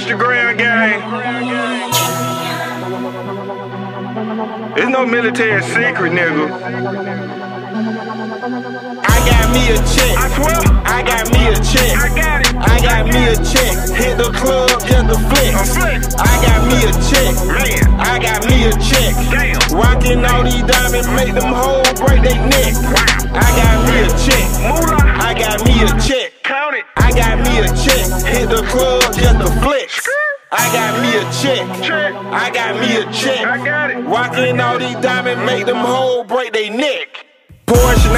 Instagram gang. It's no military secret, nigga. I got me a check. I swear. I got me a check. I got it. I got me a check. Hit the club just to flex. I got me a check. Man. I got me a check. Damn. Rockin' all these diamonds, make them hoes break their neck. I got me a check. Moolah. I got me a check. Count it. I got me a check. Hit the club just to flex. I got me a check. Check. I got me a check. I got it. Rockin' all these diamonds, make them hoes break their neck. Porsche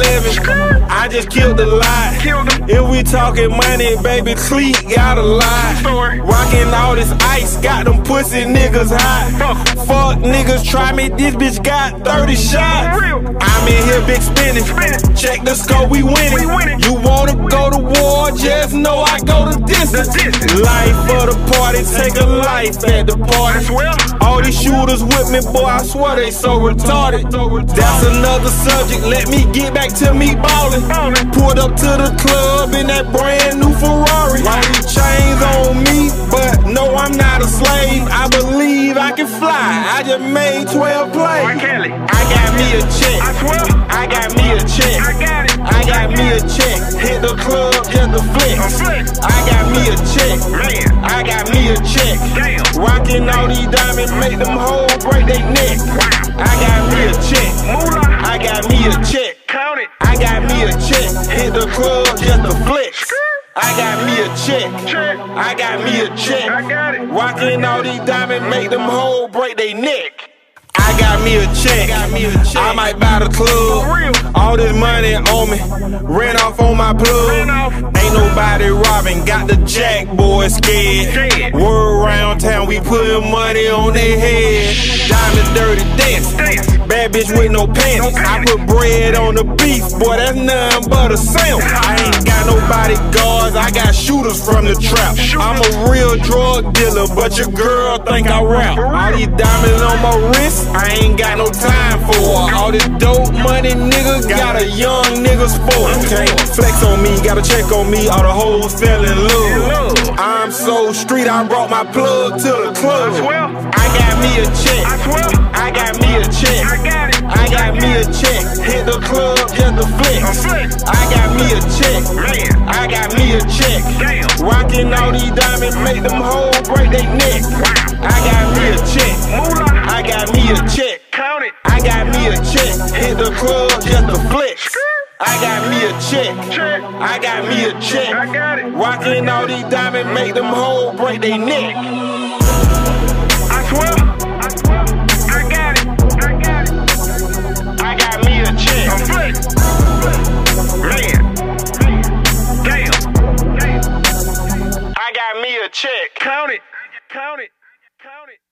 911, I just killed a lot. Killed him. If we talking money, baby, Cleat got a lot. Story. Rockin' all this ice, got them pussy niggas hot. Fuck niggas, try me, this bitch got 30 shots. For real. I'm in here big spinning. Check the score, we winning. We winning. You wanna go to war, just know I go the distance. Life for the party, take a life at the party. I swear. All these shooters with me, boy, I swear they so retarded. That's another subject, let me get back to me ballin'. Pulled up to the club in that brand new Ferrari. All these chains on me, but no, I'm not a slave. I believe I can fly, I just made 12 plays. R. Kelly. I got me a check. I swear. I got me a check. I got it. I got me a check. Hit the club just to flex. I got me a check. Man. I got me a check. Damn. Rockin' all these diamonds, make them hoes break their neck. I got me a check. Moolah. I got me a check. Count it. I got me a check. Hit the club just to flex. I got me a check. Check. I got me a check. I got it. Rockin' all these diamonds, make them hoes break their neck. I got me a check. I might buy the club. For real. All this money on me. Ran off on my plug. Ran off. Ain't nobody robbing. Got the jack boys scared. Scared. Word around town, we putting money on their head. Diamond dirty dance. Dance. Bad bitch with no panties. I put bread on the beef. Boy, that's nothing but a sandwich. I ain't got no bodyguards. I got shooters from the trap. I'm a real drug dealer, but your girl think I rap. All these diamonds on my wrist, I ain't got no time for her. All this dope money, nigga, got a young nigga sport. Can't flex on me, gotta check on me. All the hoes fell in love. I'm so street, I brought my plug to the club. I got me a check. I swear. I got me a check. I got it. I got me a check. Hit the club just to flex. I got me a check. Man. I got me a check. Damn. Rockin' all these diamonds, make them hoes break their neck. I got me a check. Moolah. I got me a check. Count it. I got me a check. Hit the club just to flex. I got me a check. Check. I got me a check. I got it. Rockin' all these diamonds, make them hoes break their neck. I swear. I swear. I got it. I got it. I got me a check. I'm flex. Man. Damn. I got me a check. Count it. Count it. Count it.